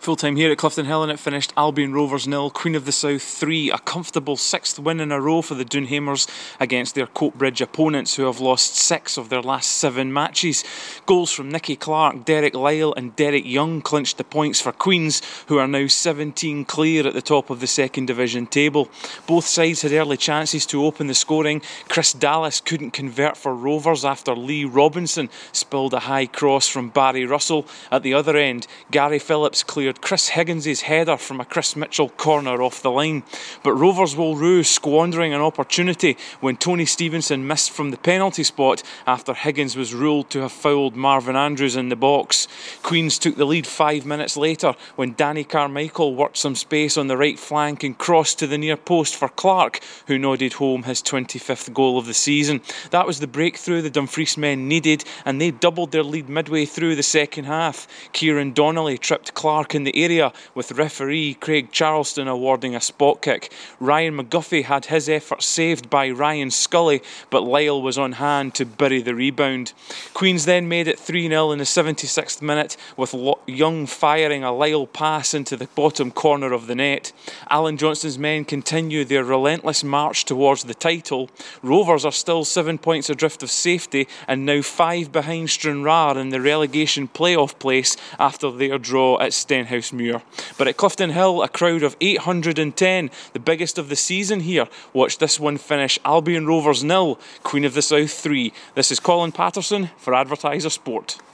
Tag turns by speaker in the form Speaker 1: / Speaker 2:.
Speaker 1: Full time here at Clifton Hill, and it finished Albion Rovers 0, Queen of the South 3, a comfortable 6th win in a row for the Doonhamers against their Coatbridge opponents, who have lost 6 of their last 7 matches. Goals from Nicky Clark, Derek Lyle and Derek Young clinched the points for Queens, who are now 17 clear at the top of the 2nd Division table. Both sides had early chances to open the scoring. Chris Dallas couldn't convert for Rovers after Lee Robinson spilled a high cross from Barry Russell. At the other end, Gary Phillips cleared Chris Higgins' header from a Chris Mitchell corner off the line. But Rovers will rue squandering an opportunity when Tony Stevenson missed from the penalty spot after Higgins was ruled to have fouled Marvin Andrews in the box. Queens took the lead 5 minutes later when Danny Carmichael worked some space on the right flank and crossed to the near post for Clark, who nodded home his 25th goal of the season. That was the breakthrough the Dumfries men needed, and they doubled their lead midway through the second half. Kieran Donnelly tripped Clark in the area, with referee Craig Charleston awarding a spot kick. Ryan McGuffey had his effort saved by Ryan Scully, but Lyle was on hand to bury the rebound. Queens then made it 3-0 in the 76th minute, with Young firing a Lyle pass into the bottom corner of the net. Alan Johnston's men continue their relentless march towards the title. Rovers are still 7 points adrift of safety and now 5 behind Stranraer in the relegation playoff place after their draw at Stenhousemuir. But at Clifton Hill, a crowd of 810, the biggest of the season here, watched this one finish Albion Rovers 0, Queen of the South 3. This is Colin Patterson for Advertiser Sport.